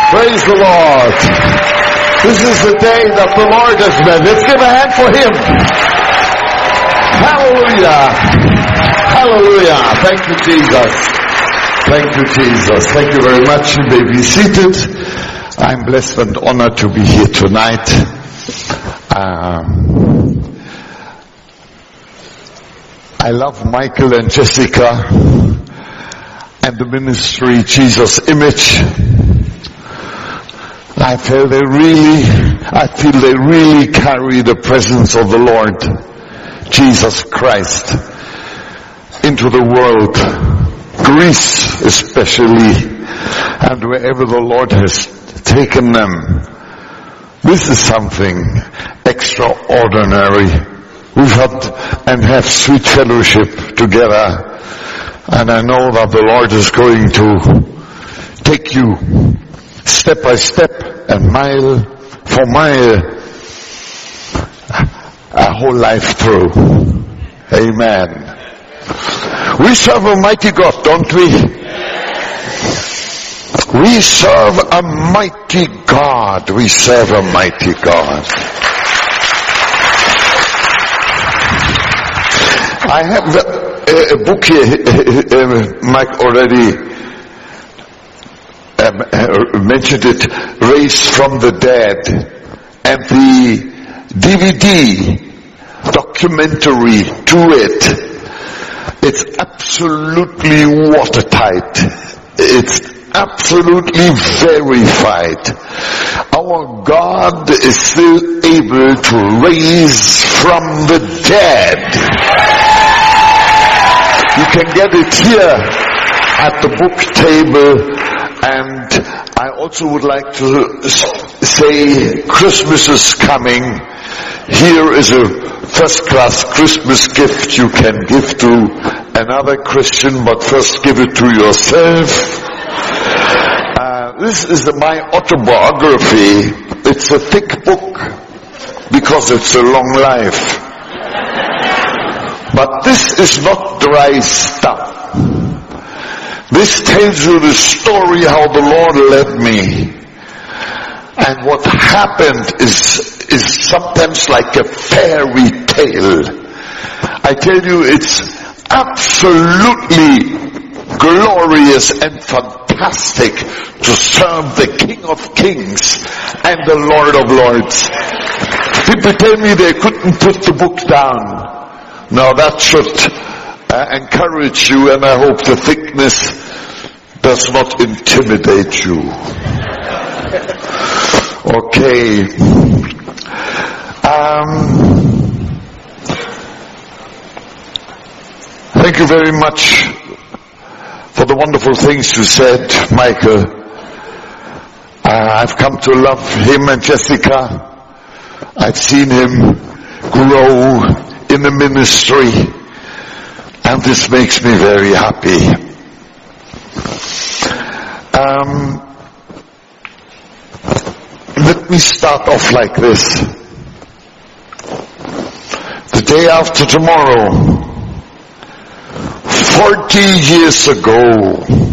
Praise the Lord. This is the day that the Lord has made. Let's give a hand for Him. Hallelujah. Hallelujah. Thank you, Jesus. Thank you, Jesus. Thank you very much. You may be seated. I'm blessed and honored to be here tonight. I love Michael and Jessica and the ministry Jesus Image. I feel they really carry the presence of the Lord Jesus Christ into the world, Greece especially, and wherever the Lord has taken them. This is something extraordinary. We've had and have sweet fellowship together, and I know that the Lord is going to take you step by step and mile for mile a whole life through. Amen. We serve a mighty God, don't we? We serve a mighty God. We serve a mighty God. I have a book here, Mike already mentioned it, Raised from the Dead, and the DVD documentary to it. It's absolutely watertight. It's absolutely verified. Our God is still able to raise from the dead. You can get it here at the book table. And I also would like to say Christmas is coming. Here is a first-class Christmas gift you can give to another Christian, but first give it to yourself. This is my autobiography. It's a thick book because it's a long life. But this is not dry stuff. This tells you the story how the Lord led me. And what happened is sometimes like a fairy tale. I tell you, it's absolutely glorious and fantastic to serve the King of Kings and the Lord of Lords. People tell me they couldn't put the book down. Now that should encourage you, and I hope the thickness does not intimidate you. Okay. Thank you very much for the wonderful things you said, Michael. I've come to love him and Jessica. I've seen him grow in the ministry, and this makes me very happy. Let me start off like this. The day after tomorrow, 40 years ago,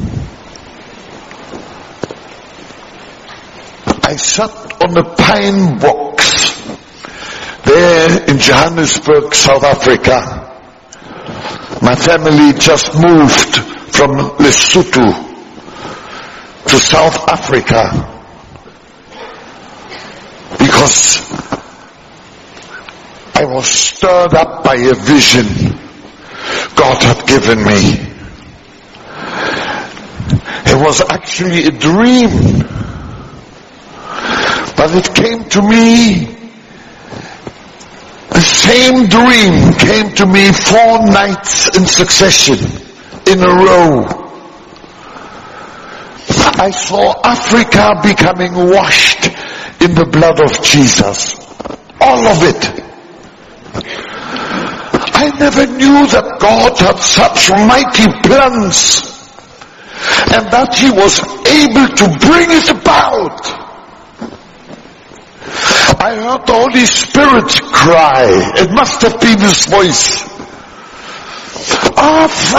I sat on a pine box there in Johannesburg, South Africa. My family just moved from Lesotho to South Africa because I was stirred up by a vision God had given me. It was actually a dream, but it came to me. The same dream came to me 4 nights in succession, in a row. I saw Africa becoming washed in the blood of Jesus. All of it. I never knew that God had such mighty plans and that He was able to bring it about. I heard the Holy Spirit cry. It must have been His voice.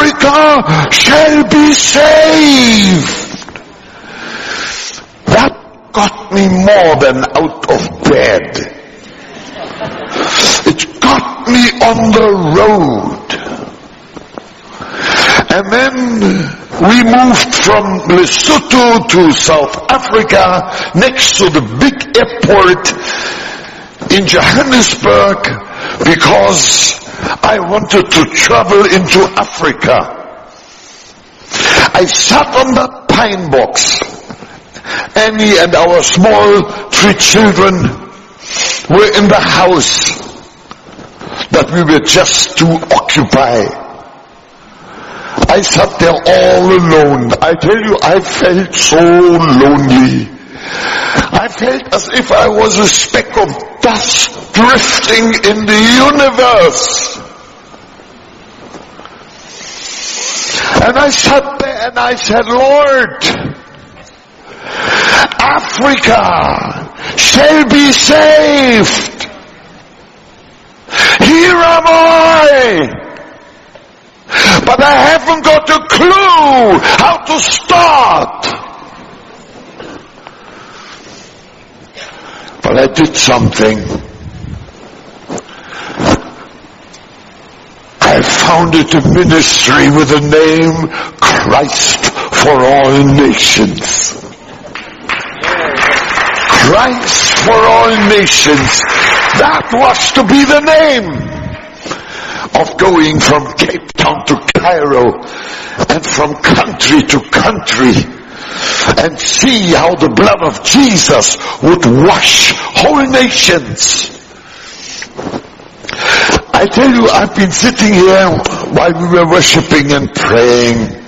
Africa shall be saved. That got me more than out of bed. It got me on the road. And then we moved from Lesotho to South Africa, next to the big airport in Johannesburg, because I wanted to travel into Africa. I sat on that pine box. Annie and our small 3 children were in the house that we were just to occupy. I sat there all alone. I tell you, I felt so lonely. I felt as if I was a speck of dust drifting in the universe. And I sat there and I said, Lord, Africa shall be saved. Here am I. But I haven't got a clue how to start. But I did something. I founded a ministry with the name Christ for All Nations. Christ for All Nations. That was to be the name of going from Cape Town to Cairo and from country to country and see how the blood of Jesus would wash whole nations. I tell you, I've been sitting here while we were worshiping and praying.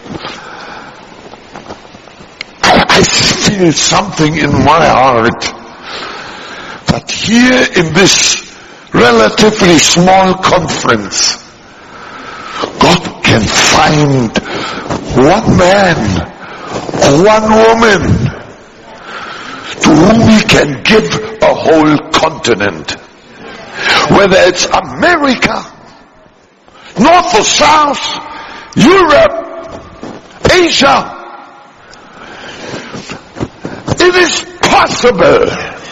I feel something in my heart that here in this relatively small conference, God can find one man or one woman to whom He can give a whole continent. Whether it's America, North or South, Europe, Asia, it is possible.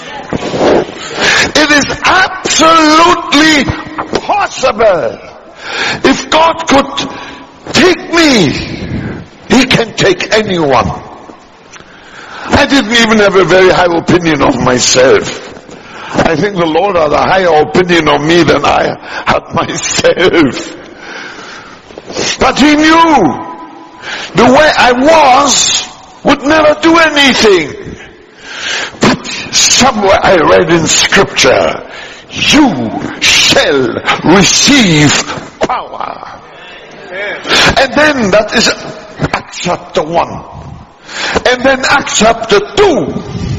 It is absolutely possible. If God could take me, He can take anyone. I didn't even have a very high opinion of myself. I think the Lord had a higher opinion of me than I had myself. But He knew the way I was would never do anything. But somewhere I read in Scripture, you shall receive power. And then that is Acts chapter 1. And then Acts chapter 2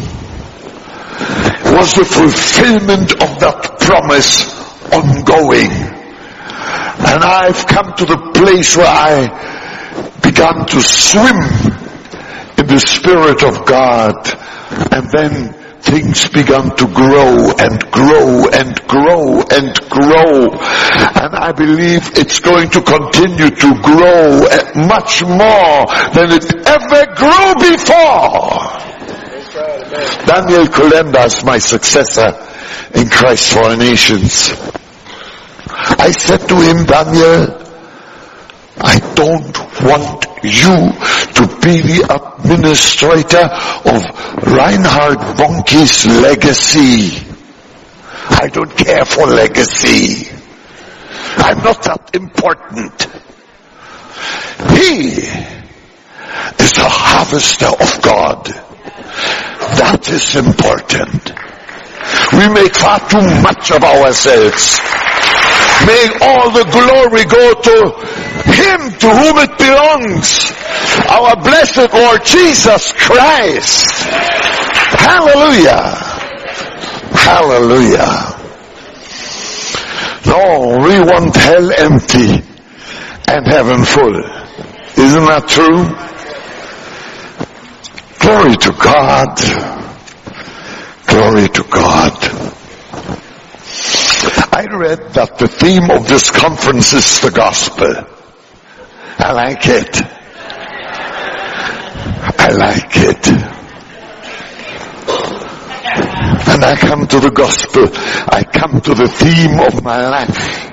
was the fulfillment of that promise ongoing. And I've come to the place where I began to swim in the Spirit of God, and then things began to grow and grow and grow and grow. And I believe it's going to continue to grow much more than it ever grew before. Daniel Kolenda is my successor in Christ for All Nations. I said to him, Daniel, I don't want you to be the administrator of Reinhard Bonnke's legacy. I don't care for legacy. I'm not that important. He is a harvester of God. That is important. We make far too much of ourselves. May all the glory go to Him to whom it belongs, our blessed Lord Jesus Christ. Hallelujah. Hallelujah. No, we want hell empty and heaven full. Isn't that true? Glory to God. Glory to God. I read that the theme of this conference is the gospel. I like it. I like it. When I come to the gospel, I come to the theme of my life.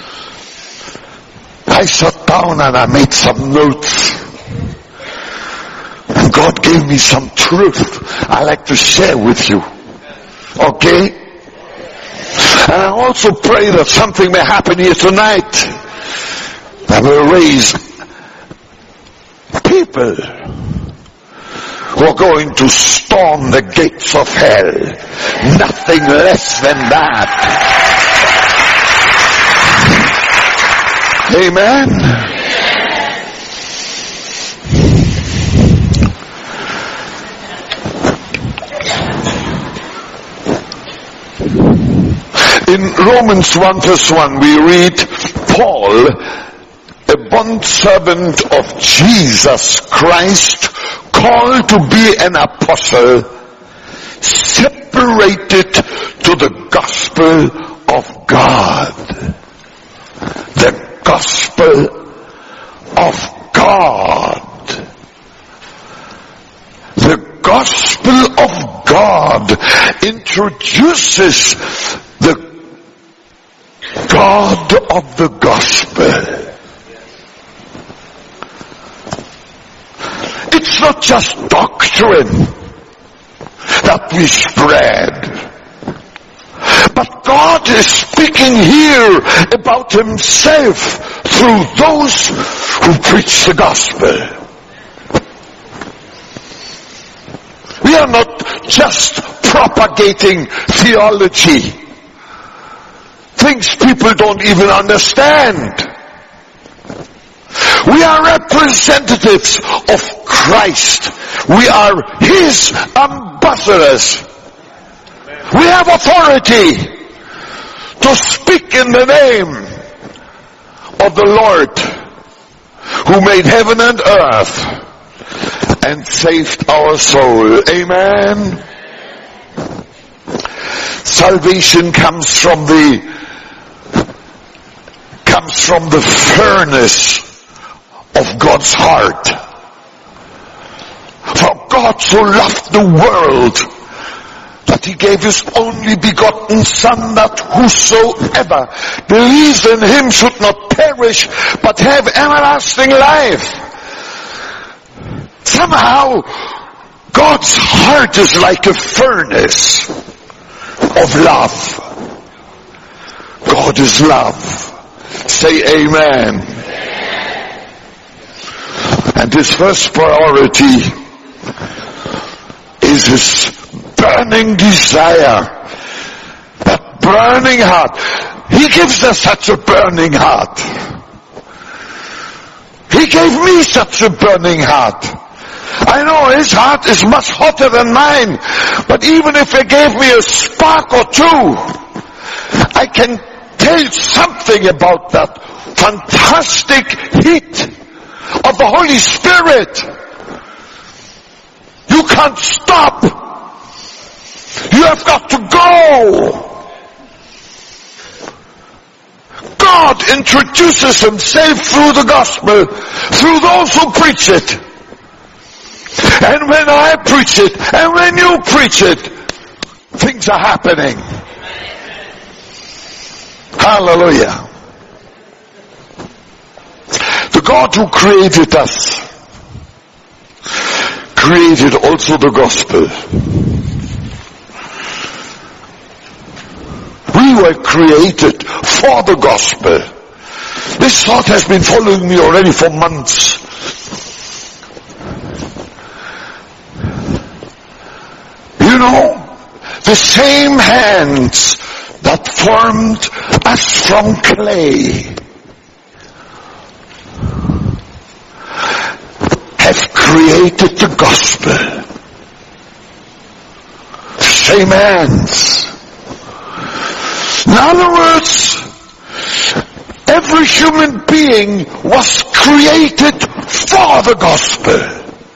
I sat down and I made some notes. And God gave me some truth I like to share with you. Okay? And I also pray that something may happen here tonight that will raise people who are going to storm the gates of hell. Nothing less than that. Amen. In Romans 1 verse 1 we read, Paul, a bondservant of Jesus Christ, called to be an apostle, separated to the gospel of God. The gospel of God. The gospel of God introduces the God of the gospel. It's not just doctrine that we spread, but God is speaking here about himself through those who preach the gospel. We are not just propagating theology, things people don't even understand. We are representatives of Christ. We are his ambassadors. We have authority to speak in the name of the Lord who made heaven and earth and saved our soul. Amen. Salvation comes from the furnace of God's heart. For God so loved the world that he gave his only begotten Son, that whosoever believes in him should not perish but have everlasting life. Somehow God's heart is like a furnace of love. God is love. Say amen. And his first priority is his burning desire, that burning heart. He gives us such a burning heart. He gave me such a burning heart. I know his heart is much hotter than mine, but even if he gave me a spark or two, I can tell you something about that fantastic heat of the Holy Spirit. You can't stop. You have got to go. God introduces himself through the gospel, through those who preach it. And when I preach it, and when you preach it, things are happening. Hallelujah. The God who created us created also the gospel. We were created for the gospel. This thought has been following me already for months. You know, the same hands that formed us from clay have created the gospel. Same hands. In other words, every human being was created for the gospel.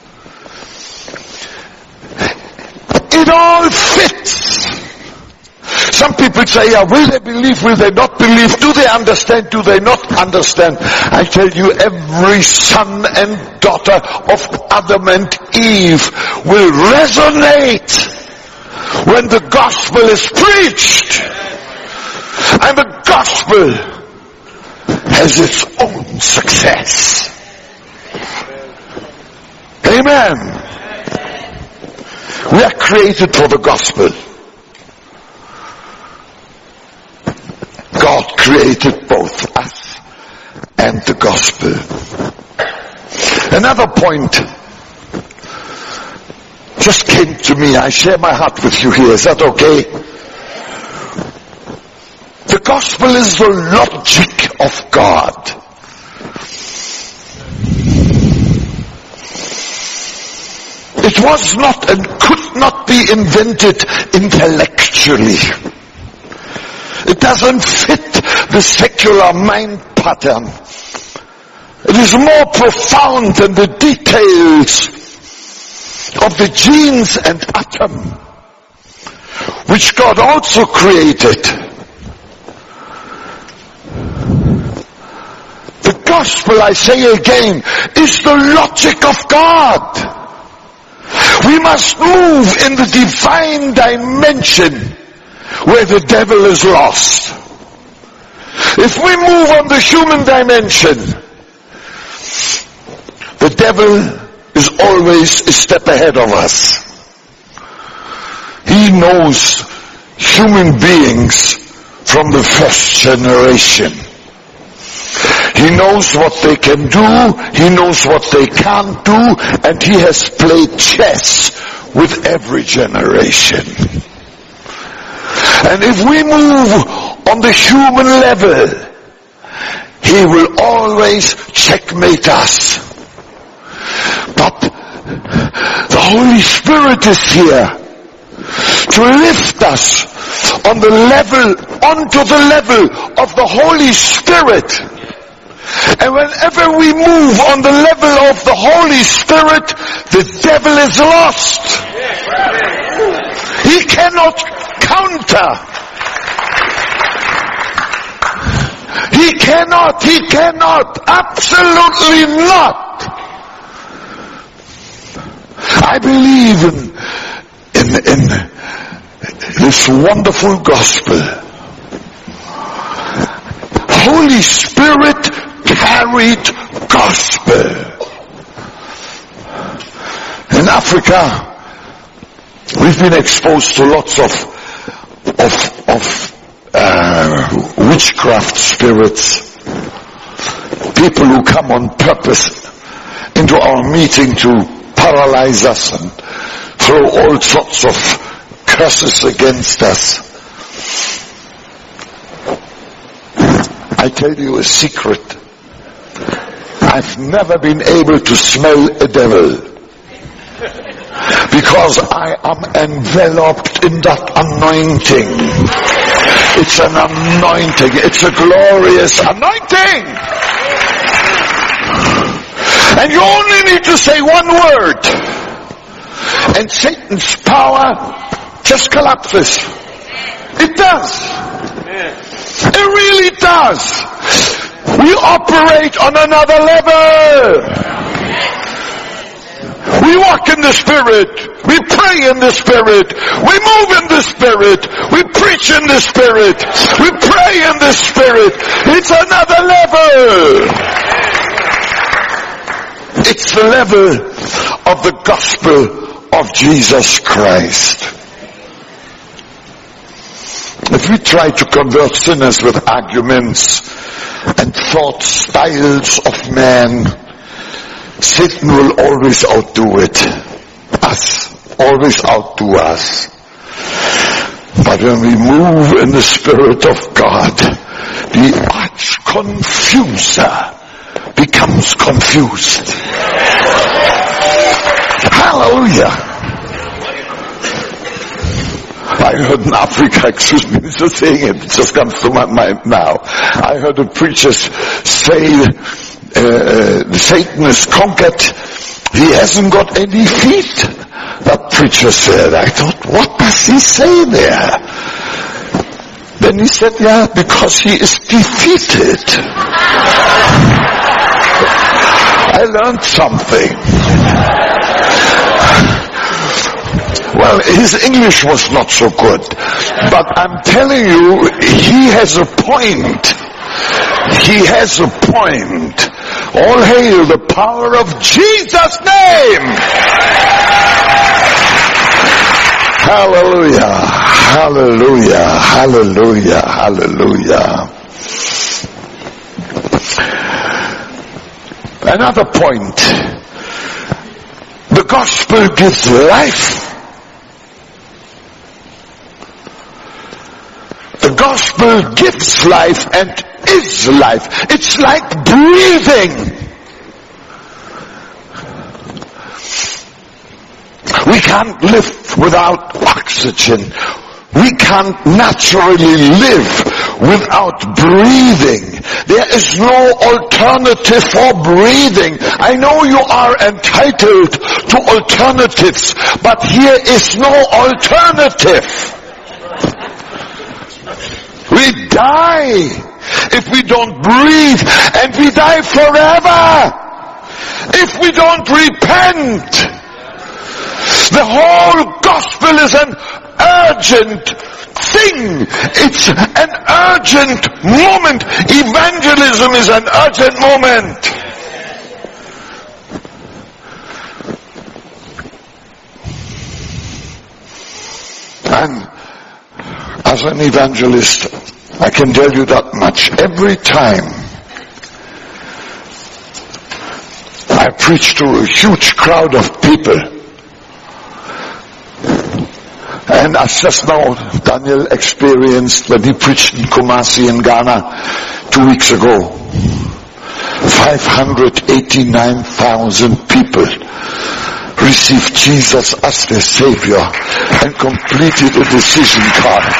It all fits. Some people say, yeah, will they believe, will they not believe? Do they understand, do they not understand? I tell you, every son and daughter of Adam and Eve will resonate when the gospel is preached. And the gospel has its own success. Amen. We are created for the gospel. God created both us and the gospel. Another point just came to me. I share my heart with you here. Is that okay? The gospel is the logic of God. It was not and could not be invented intellectually. It doesn't fit the secular mind pattern. It is more profound than the details of the genes and atom, which God also created. The gospel, I say again, is the logic of God. We must move in the divine dimension where the devil is lost. If we move on the human dimension, the devil is always a step ahead of us. He knows human beings from the first generation. He knows what they can do, he knows what they can't do, and he has played chess with every generation. And if we move on the human level, he will always checkmate us. But the Holy Spirit is here to lift us on the level, onto the level of the Holy Spirit. And whenever we move on the level of the Holy Spirit, the devil is lost. He cannot counter. He cannot, absolutely not. I believe in this wonderful gospel. Holy Spirit carried gospel. In Africa, we've been exposed to lots of witchcraft spirits. People who come on purpose into our meeting to paralyze us and throw all sorts of curses against us. I tell you a secret. I've never been able to smell a devil because I am enveloped in that anointing. It's an anointing. It's a glorious anointing. And you only need to say one word and Satan's power just collapses. It does. It really does. We operate on another level. We walk in the Spirit. We pray in the Spirit. We move in the Spirit. We preach in the Spirit. We pray in the Spirit. It's another level. It's the level of the gospel of Jesus Christ. If we try to convert sinners with arguments and thought styles of man, Satan will always outdo us. Always outdo us. But when we move in the Spirit of God, the arch confuser becomes confused. Hallelujah. I heard in Africa, excuse me, just saying it just comes to my mind now. I heard a preacher say, Satan is conquered, he hasn't got any feet. That preacher said, I thought, what does he say there? Then he said, yeah, because he is defeated. I learned something. Well, Well, his English was not so good. But I'm telling you, he has a point. He has a point. All hail the power of Jesus' name! Hallelujah, hallelujah, hallelujah, hallelujah. Another point. The gospel gives life. The gospel gives life and is life. It's like breathing. We can't live without oxygen. We can't naturally live without breathing. There is no alternative for breathing. I know you are entitled to alternatives, but here is no alternative. We die if we don't breathe, and we die forever if we don't repent. The whole gospel is an urgent thing. It's an urgent moment. Evangelism is an urgent moment. And as an evangelist, I can tell you that much. Every time I preach to a huge crowd of people, and as just now Daniel experienced when he preached in Kumasi in Ghana 2 weeks ago, 589,000 people received Jesus as their Savior and completed a decision card.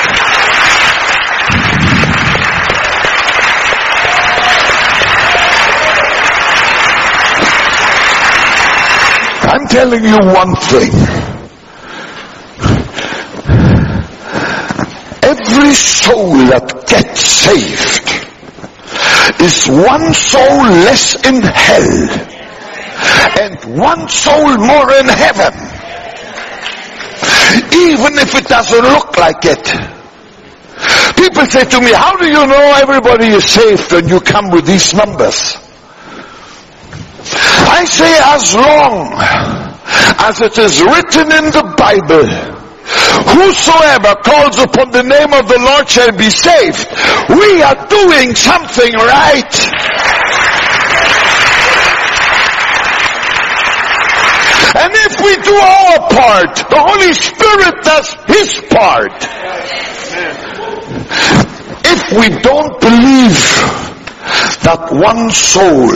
I'm telling you one thing. Every soul that gets saved is one soul less in hell and one soul more in heaven. Even if it doesn't look like it. People say to me, how do you know everybody is saved when you come with these numbers? I say, as long as it is written in the Bible, whosoever calls upon the name of the Lord shall be saved, we are doing something right. And if we do our part, the Holy Spirit does His part. If we don't believe that one soul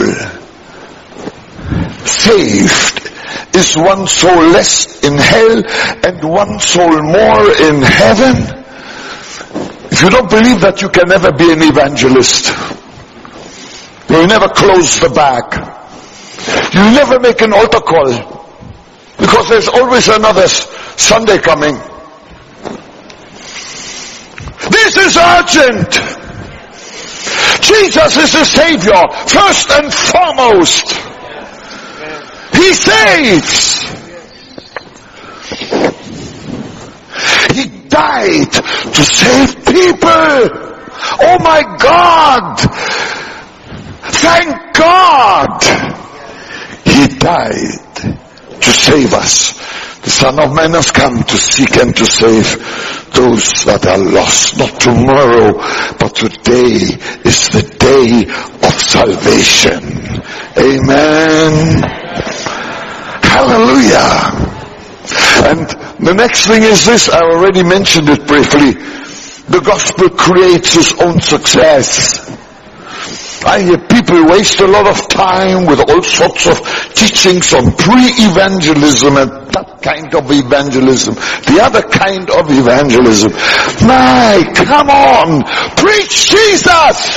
saved is one soul less in hell and one soul more in heaven, if you don't believe that, you can never be an evangelist. You'll never close the bag. You'll never make an altar call, because there's always another Sunday coming. This is urgent. Jesus is the Savior, first and foremost. He saves. He died to save people. Oh my God. Thank God. He died to save us. The Son of Man has come to seek and to save those that are lost. Not tomorrow, but today is the day of salvation. Amen. Hallelujah. And the next thing is this, I already mentioned it briefly. The gospel creates its own success. I hear people waste a lot of time with all sorts of teachings on pre-evangelism and that kind of evangelism, the other kind of evangelism. My, come on, preach Jesus!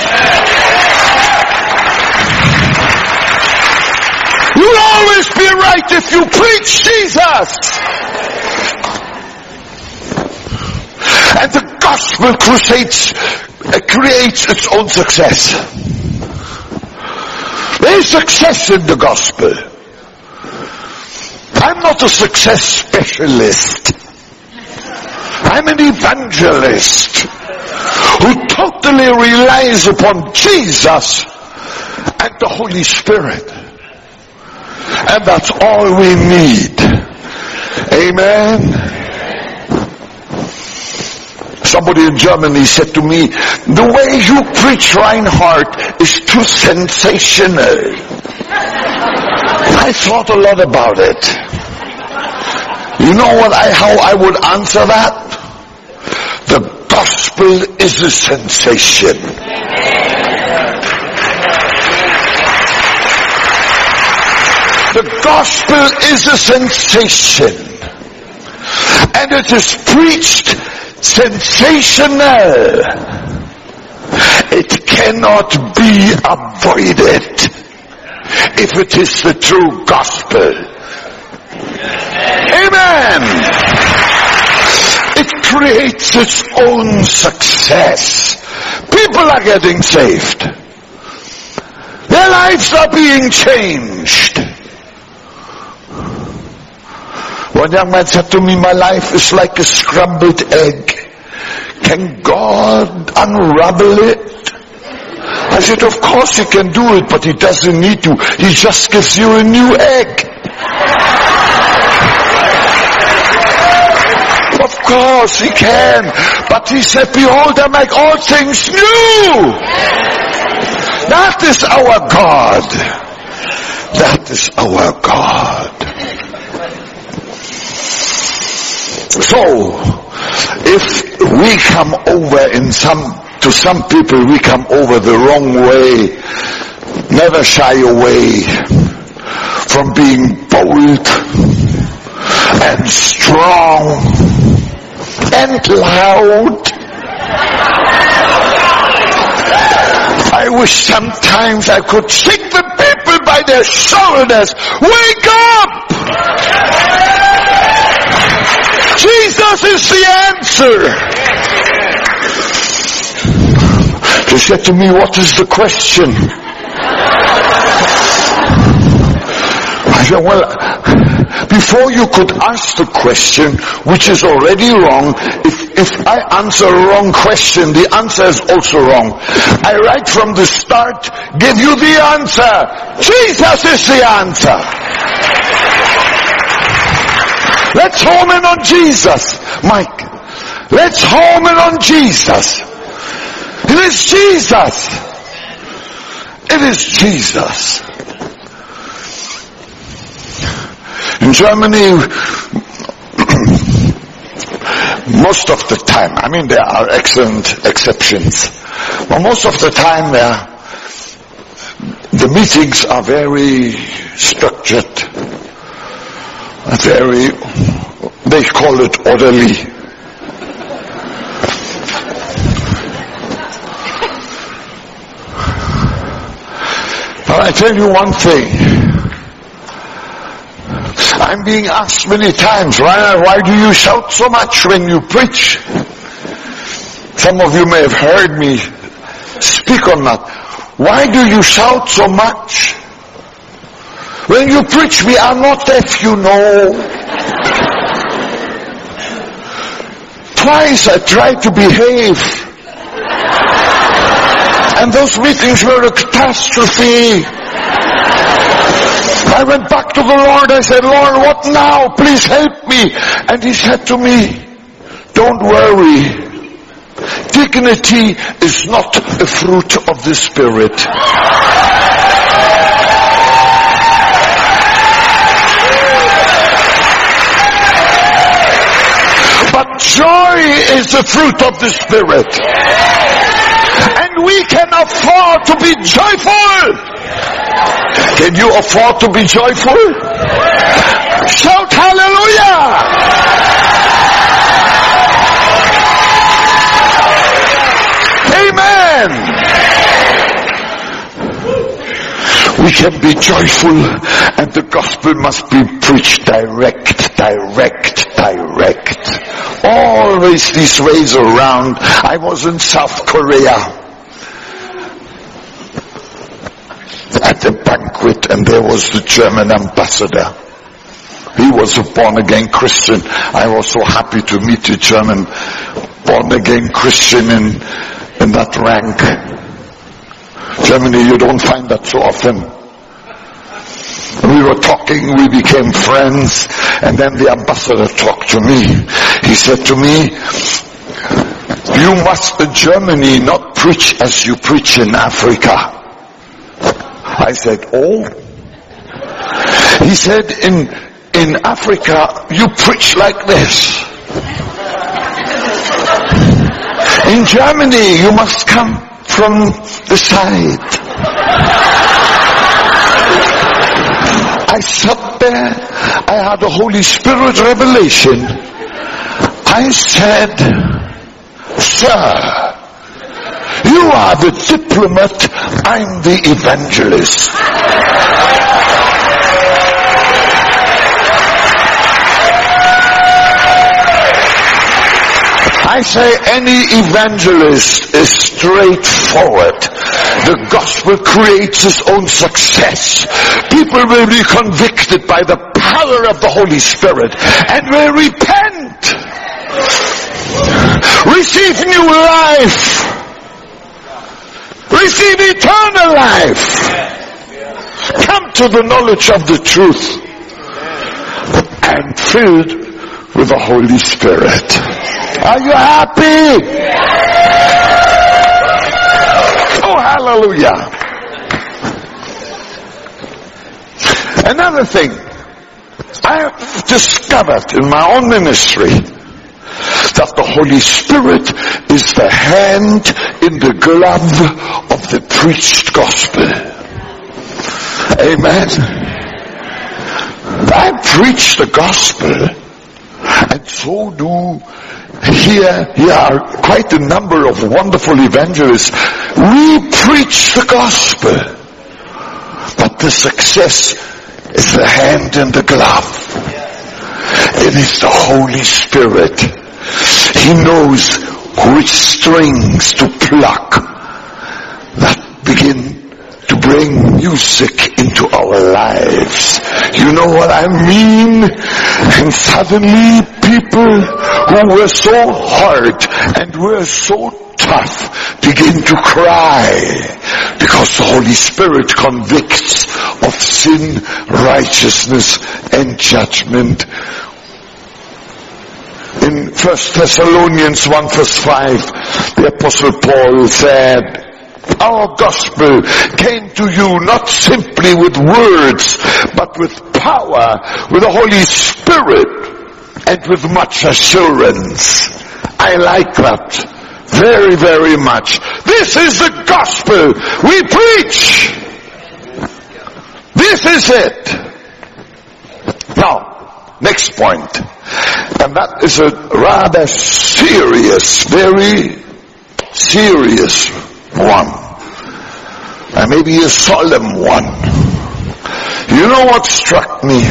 You'll always be right if you preach Jesus! And the gospel creates its own success. There is success in the gospel. I'm not a success specialist. I'm an evangelist who totally relies upon Jesus and the Holy Spirit. And that's all we need. Amen. Somebody in Germany said to me, the way you preach, Reinhard, is too sensational. I thought a lot about it. You know how I would answer that? The gospel is a sensation. The gospel is a sensation. And it is preached sensational. It cannot be avoided if it is the true gospel. Amen. It creates its own success. People are getting saved. Their lives are being changed. One young man said to me, my life is like a scrambled egg. Can God unravel it? I said, of course he can do it, but he doesn't need to. He just gives you a new egg. Of course he can. But he said, behold, I make all things new. That is our God. That is our God. So, if we come over to some people, we come over the wrong way, never shy away from being bold and strong and loud. I wish sometimes I could shake the people by their shoulders. Wake up! Jesus is the answer. They said to me, what is the question? I said, well, before you could ask the question, which is already wrong, if I answer a wrong question, the answer is also wrong. I right from the start give you the answer. Jesus is the answer. Let's home in on Jesus, Mike. Let's home in on Jesus. It is Jesus. It is Jesus. In Germany, most of the time, I mean there are excellent exceptions, but most of the time the meetings are very structured. They call it orderly. But I tell you one thing. I'm being asked many times, why do you shout so much when you preach? Some of you may have heard me speak on that. Why do you shout so much? When you preach, we are not deaf, you know. Twice I tried to behave. And those meetings were a catastrophe. I went back to the Lord. I said, Lord, what now? Please help me. And he said to me, don't worry. Dignity is not a fruit of the Spirit. But joy is the fruit of the Spirit. And we can afford to be joyful. Can you afford to be joyful? Shout hallelujah! Amen! We can be joyful, and the gospel must be preached direct. Always these ways around. I was in South Korea at a banquet, and there was the German ambassador. He was a born-again Christian. I was so happy to meet a German born-again Christian in that rank. Germany, you don't find that so often. We were talking, we became friends, and then the ambassador talked to me. He said to me, you must in Germany not preach as you preach in Africa. I said, oh? He said, in Africa, you preach like this. In Germany, you must come from the side. I sat there, I had a Holy Spirit revelation. I said, sir, you are the diplomat, I'm the evangelist. I say any evangelist is straightforward. The gospel creates its own success. People will be convicted by the power of the Holy Spirit and will repent. Receive new life. Receive eternal life. Come to the knowledge of the truth and filled with the Holy Spirit. Are you happy? Oh, hallelujah. Another thing I have discovered in my own ministry, that the Holy Spirit is the hand in the glove of the preached gospel. Amen. I preach the gospel, and so do here are quite a number of wonderful evangelists. We preach the gospel, but the success is the hand in the glove. It is the Holy Spirit. He knows which strings to pluck that begin to bring music into our lives. You know what I mean? And suddenly people who were so hard and were so tough begin to cry, because the Holy Spirit convicts of sin, righteousness, and judgment. In 1 Thessalonians 1 verse 5, the Apostle Paul said, our gospel came to you not simply with words, but with power, with the Holy Spirit, and with much assurance. I like that very, very much. This is the gospel we preach. This is it. Now, next point. And that is a rather serious, very serious one. And maybe a solemn one. You know what struck me?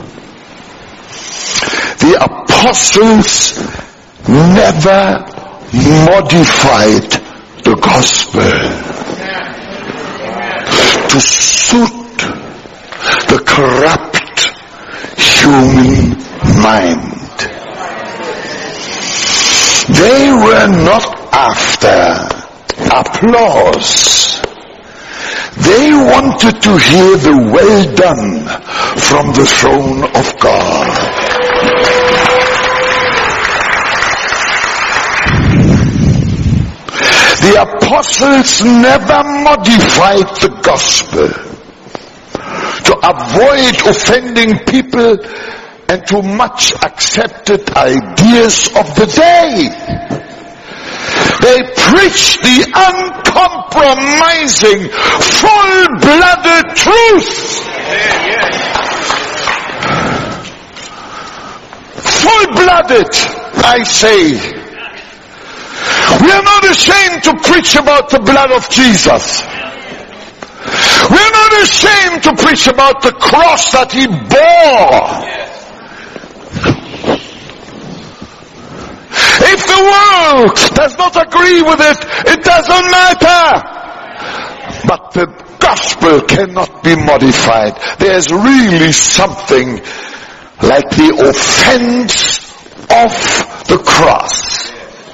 The apostles never modified the gospel to suit the corrupt human mind. They were not after applause. They wanted to hear the well done from the throne of God. The apostles never modified the gospel to avoid offending people and to much accepted ideas of the day. They preached the uncompromising, full-blooded truth. Full-blooded, I say. We are not ashamed to preach about the blood of Jesus. We are not ashamed to preach about the cross that he bore. If the world does not agree with it, it doesn't matter. But the gospel cannot be modified. There's really something like the offense of the cross.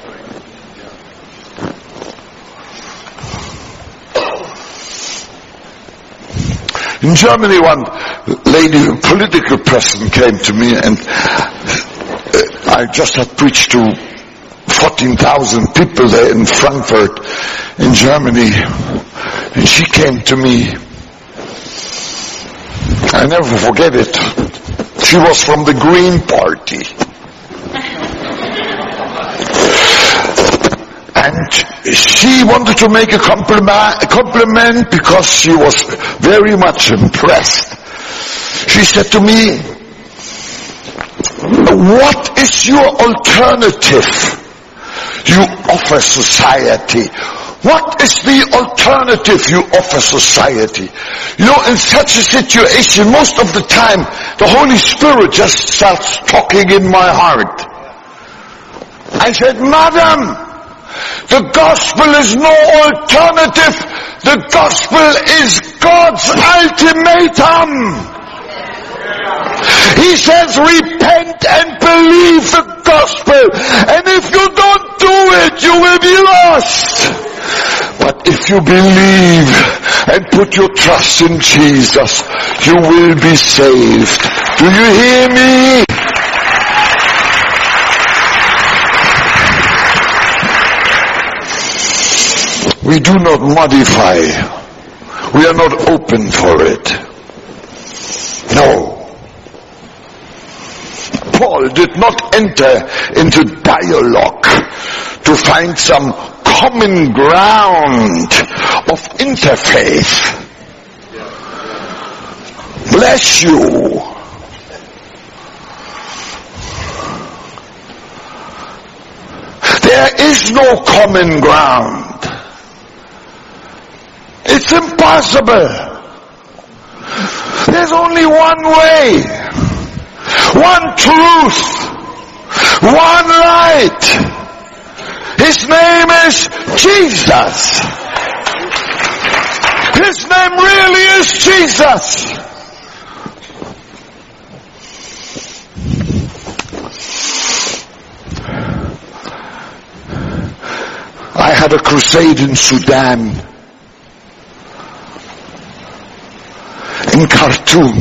In Germany, one lady, a political person, came to me, and I just had preached to 14,000 people there in Frankfurt, in Germany, and she came to me. I never forget it. She was from the Green Party. And she wanted to make a compliment because she was very much impressed. She said to me, "What is your alternative you offer society? What is the alternative you offer society?" You know, in such a situation, most of the time, the Holy Spirit just starts talking in my heart. I said, "Madam, the gospel is no alternative. The gospel is God's ultimatum. He says, repent and believe the gospel. And if you don't do it, you will be lost. But if you believe and put your trust in Jesus, you will be saved." Do you hear me? We do not modify. We are not open for it. No. Paul did not enter into dialogue to find some common ground of interfaith. Bless you. There is no common ground. It's impossible. There's only one way, one truth, one light. His name is Jesus. His name really is Jesus. I had a crusade in Sudan, in Khartoum.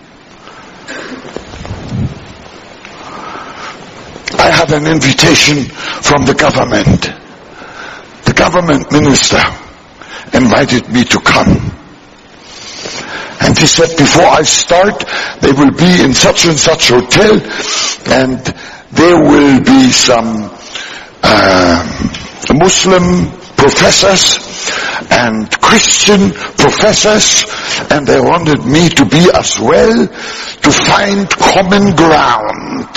I had an invitation from the government. The government minister invited me to come. And he said, before I start, they will be in such and such hotel, and there will be some Muslim professors and Christian professors, and they wanted me to be as well, to find common ground.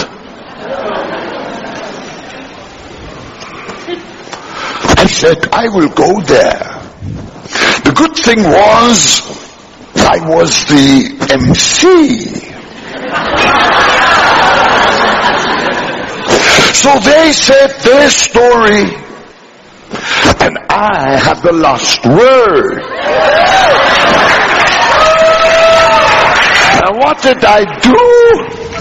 I said, I will go there. The good thing was, I was the MC. So they said their story, and I had the last word. And what did I do?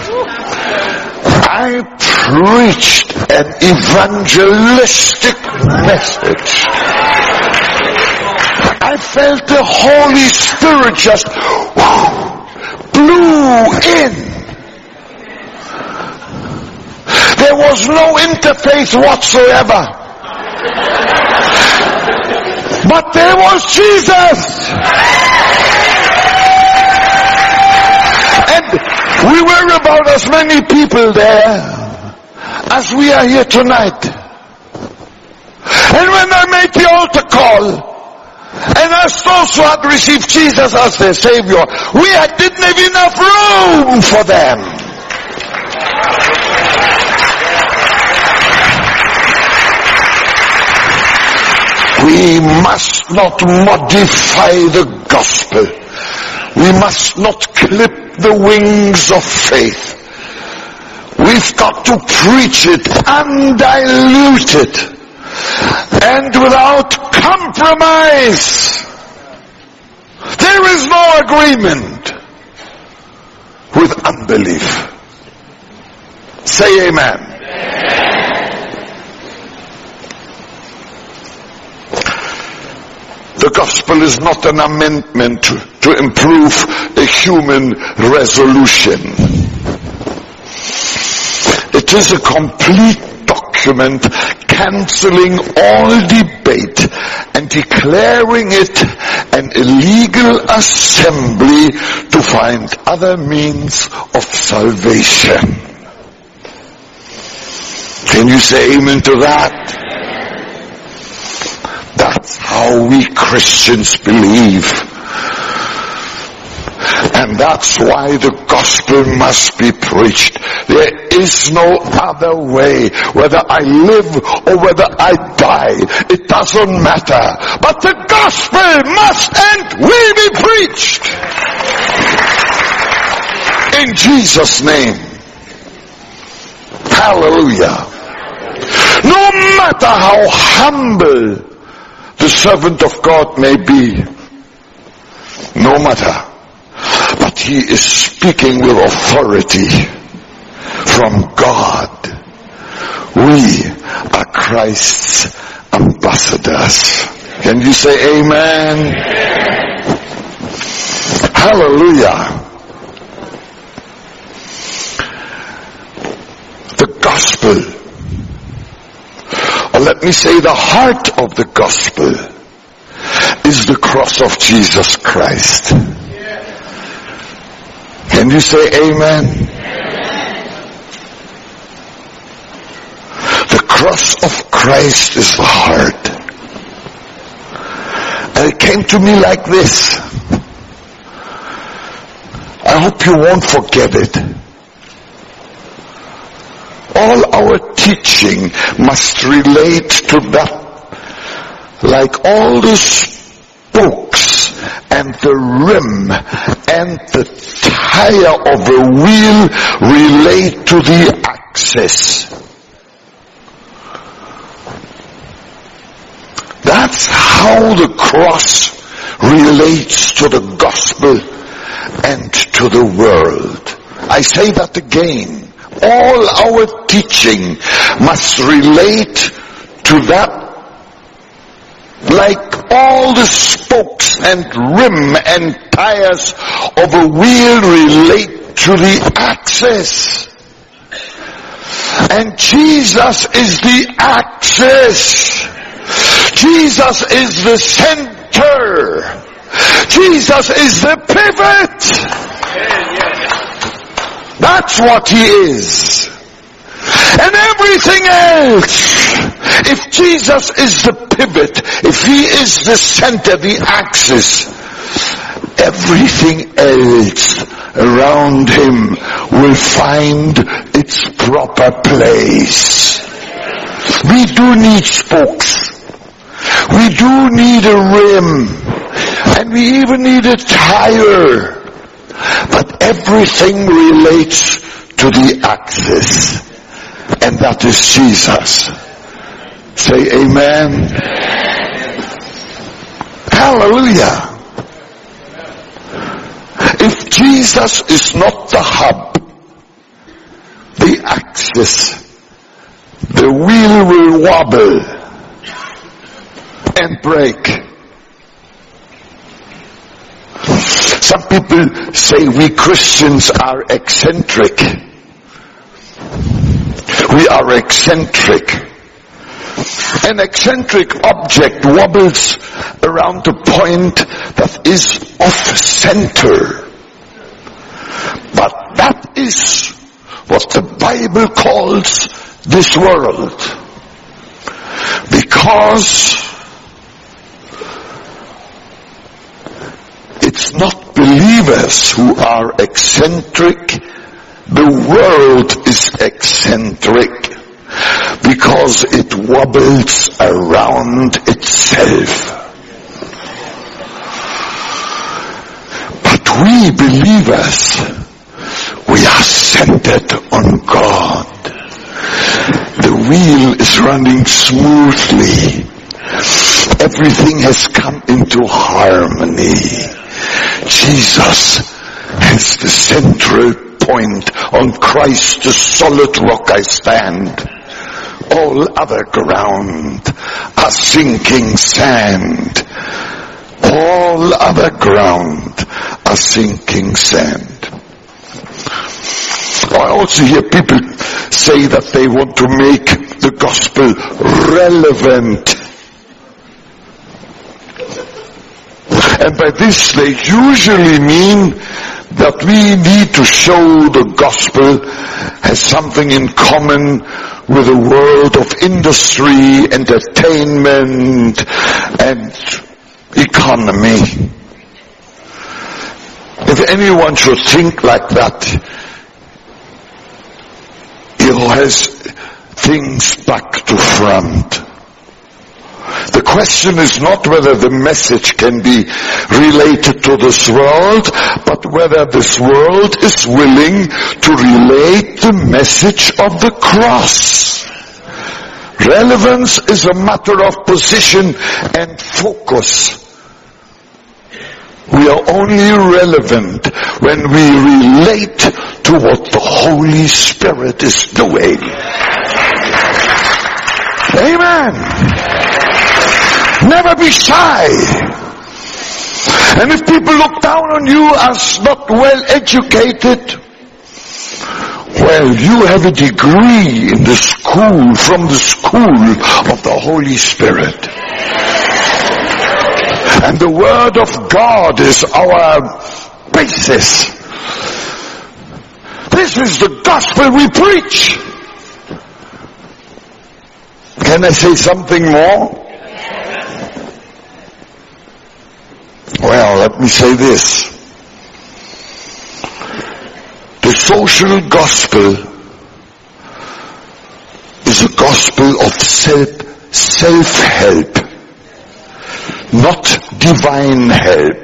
I preached an evangelistic message. I felt the Holy Spirit just blew in. There was no interface whatsoever. But there was Jesus. And we were about as many people there as we are here tonight. And when I made the altar call, and asked those who had received Jesus as their Savior, didn't have enough room for them. We must not modify the gospel. We must not clip the wings of faith. We've got to preach it undiluted and without compromise. There is no agreement with unbelief. Say amen. The gospel is not an amendment to improve a human resolution. It is a complete document cancelling all debate and declaring it an illegal assembly to find other means of salvation. Can you say amen to that? That's how we Christians believe. And that's why the gospel must be preached. There is no other way. Whether I live or whether I die, it doesn't matter. But the gospel must and will be preached. In Jesus' name. Hallelujah. No matter how humble the servant of God may be, no matter, but he is speaking with authority from God. We are Christ's ambassadors. Can you say amen? Hallelujah. The gospel, or let me say the heart of the gospel, is the cross of Jesus Christ. Can you say amen? The cross of Christ is the heart. And it came to me like this. I hope you won't forget it. All our teaching must relate to that, like all the spokes and the rim and the tire of a wheel relate to the axis. That's how the cross relates to the gospel and to the world. I say that again. All our teaching must relate to that, like all the spokes and rim and tires of a wheel relate to the axis. And Jesus is the axis. Jesus is the center. Jesus is the pivot. That's what he is. And everything else, if Jesus is the pivot, if he is the center, the axis, everything else around him will find its proper place. We do need spokes. We do need a rim. And we even need a tire. But everything relates to the axis. And that is Jesus. Say amen. Hallelujah. If Jesus is not the hub, the axis, the wheel will wobble and break. Some people say we Christians are eccentric. We are eccentric. An eccentric object wobbles around a point that is off center. But that is what the Bible calls this world. Because it's not believers who are eccentric. The world is eccentric because it wobbles around itself. But we believers, we are centered on God. The wheel is running smoothly. Everything has come into harmony. Jesus has the central point, on Christ the solid rock I stand. All other ground are sinking sand. All other ground are sinking sand. I also hear people say that they want to make the gospel relevant. And by this they usually mean that we need to show the gospel has something in common with the world of industry, entertainment, and economy. If anyone should think like that, he has things back to front. The question is not whether the message can be related to this world, but whether this world is willing to relate the message of the cross. Relevance is a matter of position and focus. We are only relevant when we relate to what the Holy Spirit is doing. Amen. Never be shy. And if people look down on you as not well educated, well, you have a degree in the school, from the school of the Holy Spirit. And the Word of God is our basis. This is the gospel we preach. Can I say something more? Well, let me say this. The social gospel is a gospel of self-help, not divine help.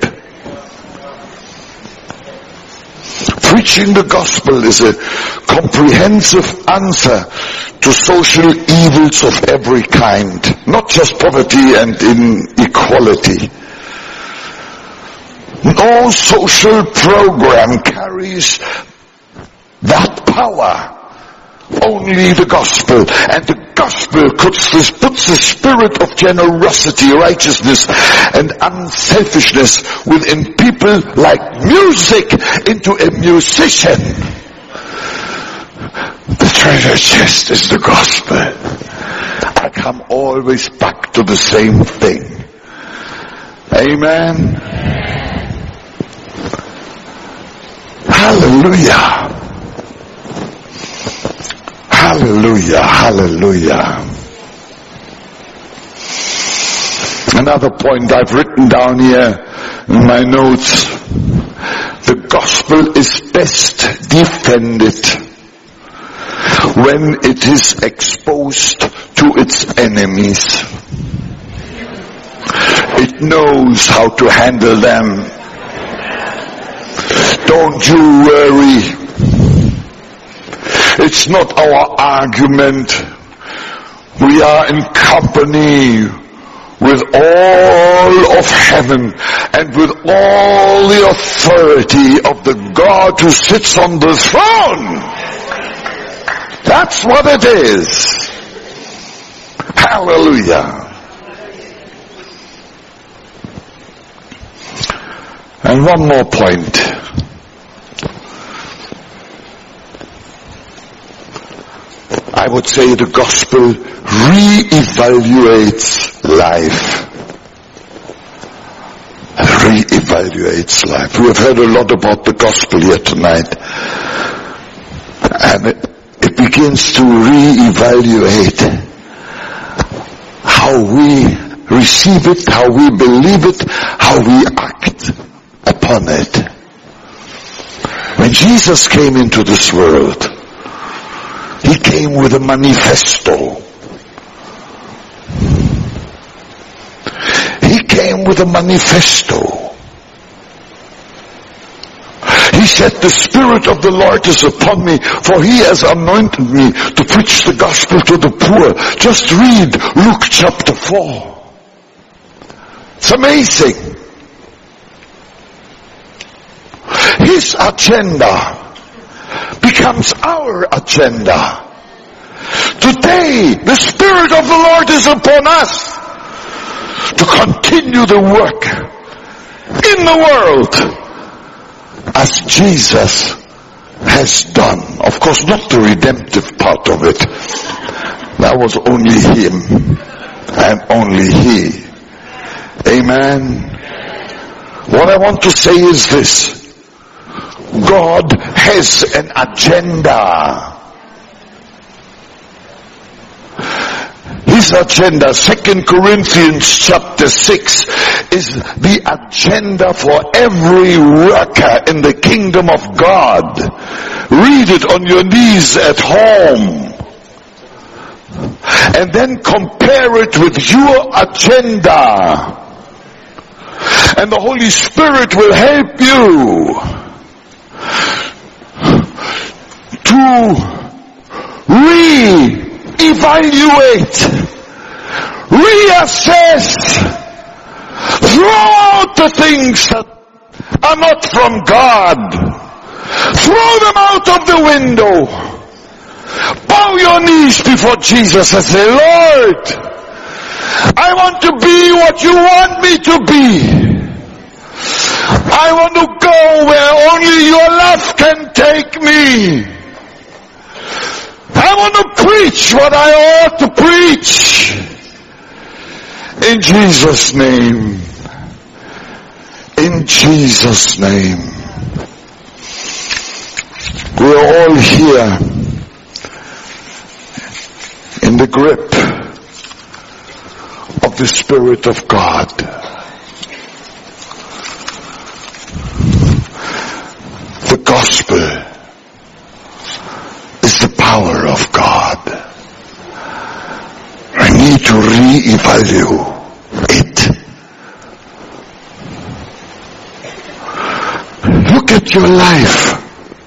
Preaching the gospel is a comprehensive answer to social evils of every kind, not just poverty and inequality. No social program carries that power. Only the gospel. And the gospel puts the spirit of generosity, righteousness, and unselfishness within people like music into a musician. The treasure chest is the gospel. I come always back to the same thing. Amen. Hallelujah. Hallelujah. Hallelujah. Another point I've written down here in my notes. The gospel is best defended when it is exposed to its enemies. It knows how to handle them. Don't you worry. It's not our argument. We are in company with all of heaven and with all the authority of the God who sits on the throne. That's what it is. Hallelujah. And one more point. I would say the gospel re-evaluates life. Re-evaluates life. We have heard a lot about the gospel here tonight. And it begins to re-evaluate how we receive it, how we believe it, how we act upon it. When Jesus came into this world, he came with a manifesto. He came with a manifesto. He said, the Spirit of the Lord is upon me, for he has anointed me to preach the gospel to the poor. Just read Luke chapter 4. It's amazing. His agenda becomes our agenda. Today, the Spirit of the Lord is upon us to continue the work in the world as Jesus has done. Of course, not the redemptive part of it. That was only Him and only He. Amen. What I want to say is this. God has an agenda. His agenda, 2 Corinthians chapter 6, is the agenda for every worker in the kingdom of God. Read it on your knees at home. And then compare it with your agenda. And the Holy Spirit will help you to reevaluate, reassess, throw out the things that are not from God. Throw them out of the window. Bow your knees before Jesus and say, Lord, I want to be what you want me to be. I want to go where only your love can take me. I want to preach what I ought to preach. In Jesus' name. In Jesus' name. We're all here in the grip of the Spirit of God. The gospel is the power of God. I need to reevaluate it. Look at your life.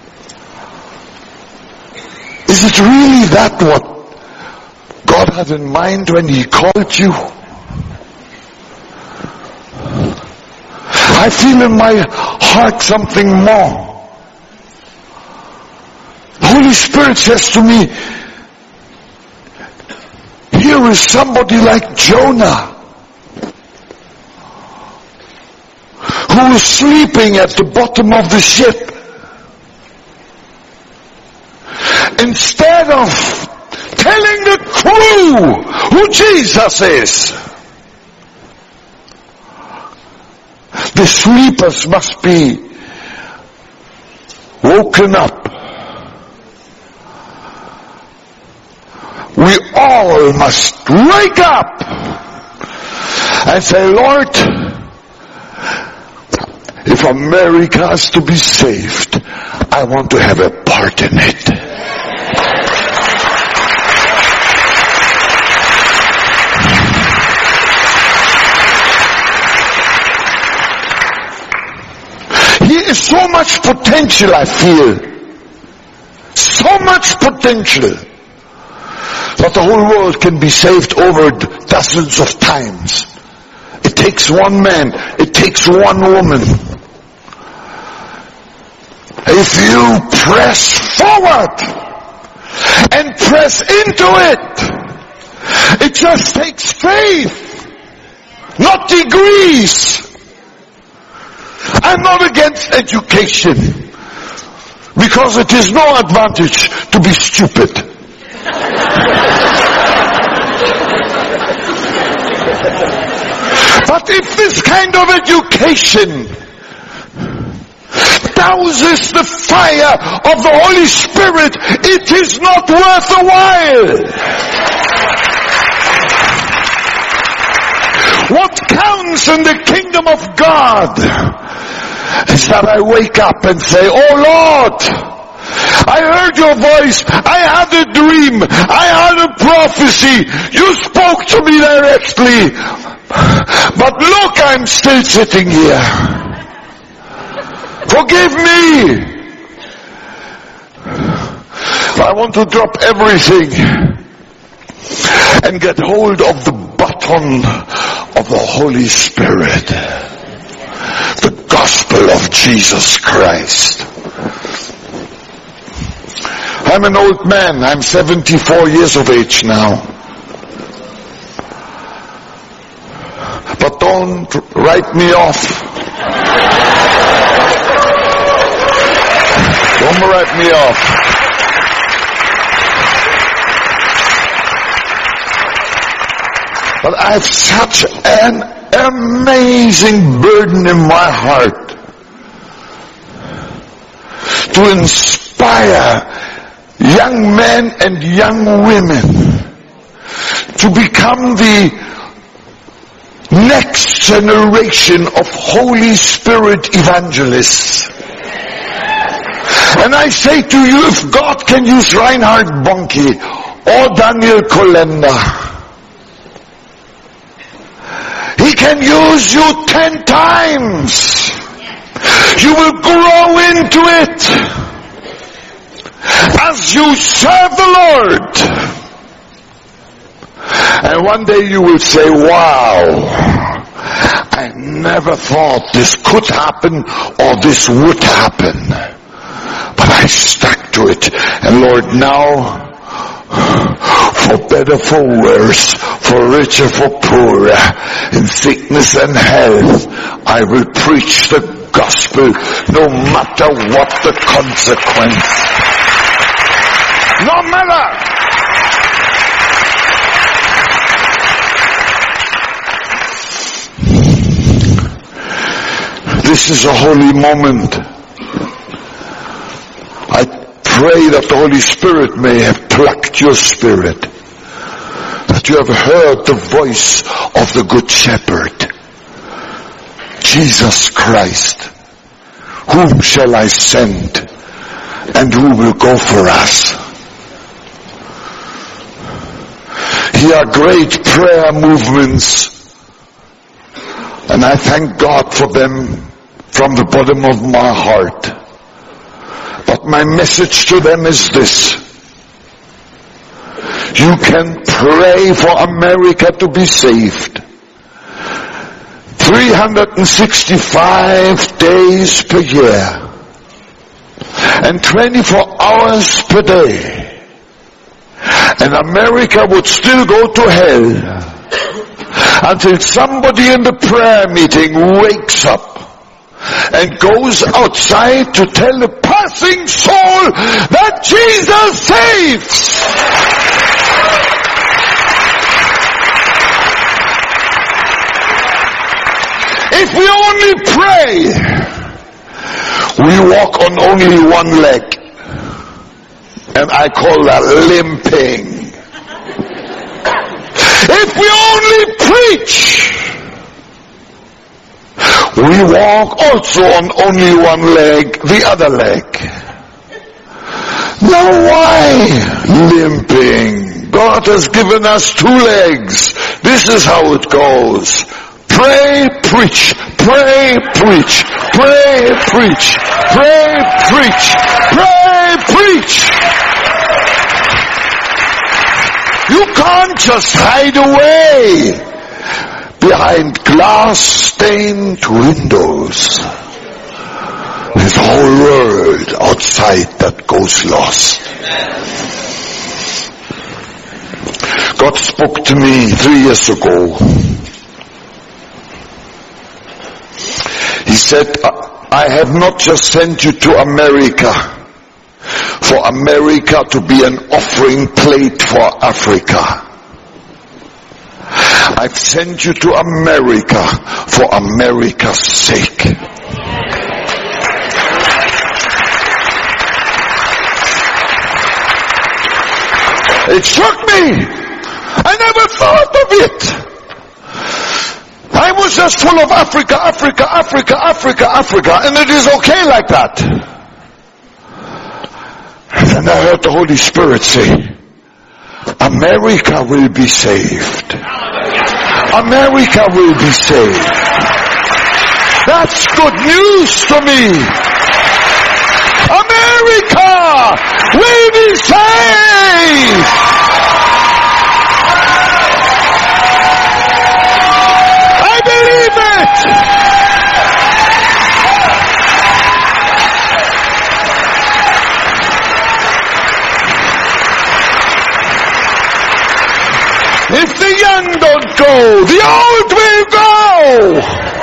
Is it really that what God had in mind when He called you? I feel in my heart something more. The Holy Spirit says to me, here is somebody like Jonah, who was sleeping at the bottom of the ship. Instead of telling the crew who Jesus is, the sleepers must be woken up. We all must wake up and say, Lord, if America has to be saved, I want to have a part in it. Here is so much potential, I feel. So much potential. That the whole world can be saved over dozens of times. It takes one man. It takes one woman. If you press forward and press into it, it just takes faith, not degrees. I'm not against education, because it is no advantage to be stupid. But if this kind of education douses the fire of the Holy Spirit, it is not worth the while. What counts in the kingdom of God is that I wake up and say, oh Lord, I heard your voice, I had a dream, I had a prophecy, you spoke to me directly, but look, I'm still sitting here. Forgive me. I want to drop everything and get hold of the baton of the Holy Spirit, the gospel of Jesus Christ. I'm an old man. I'm 74 years of age now. But don't write me off. Don't write me off. But I have such an amazing burden in my heart to inspire young men and young women to become the next generation of Holy Spirit evangelists. And I say to you, if God can use Reinhard Bonnke or Daniel Kolender, He can use you 10 times. You will grow into it as you serve the Lord. And one day you will say, wow, I never thought this could happen or this would happen. But I stuck to it. And Lord, now, for better, for worse, for richer, for poorer, in sickness and health, I will preach the gospel no matter what the consequence. No matter. This is a holy moment. I pray that the Holy Spirit may have plucked your spirit, that you have heard the voice of the Good Shepherd, Jesus Christ. Whom shall I send, and who will go for us? Here are great prayer movements, and I thank God for them from the bottom of my heart. But my message to them is this: you can pray for America to be saved 365 days per year and 24 hours per day, and America would still go to hell until somebody in the prayer meeting wakes up and goes outside to tell a passing soul that Jesus saves. If we only pray, we walk on only one leg, and I call that limping. If we only preach, we walk also on only one leg, the other leg. Now why limping? God has given us 2 legs. This is how it goes. Pray, preach, pray, preach, pray, preach, pray, preach, pray, preach. You can't just hide away behind glass-stained windows. There's a whole world outside that goes lost. God spoke to me 3 years ago. He said, I have not just sent you to America for America to be an offering plate for Africa. I've sent you to America for America's sake. It shook me. I never thought of it. I was just full of Africa, Africa, Africa, Africa, Africa, and it is okay like that. And then I heard the Holy Spirit say, America will be saved. America will be saved. That's good news to me. America will be saved. I believe it. If the young don't go, the old will go.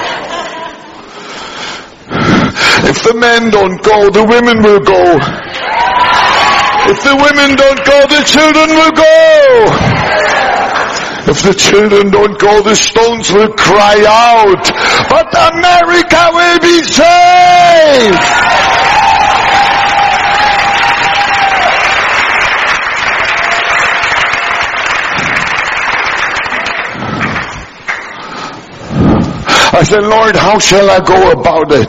If the men don't go, the women will go. If the women don't go, the children will go. If the children don't go, the stones will cry out. But America will be saved. I said, Lord, how shall I go about it?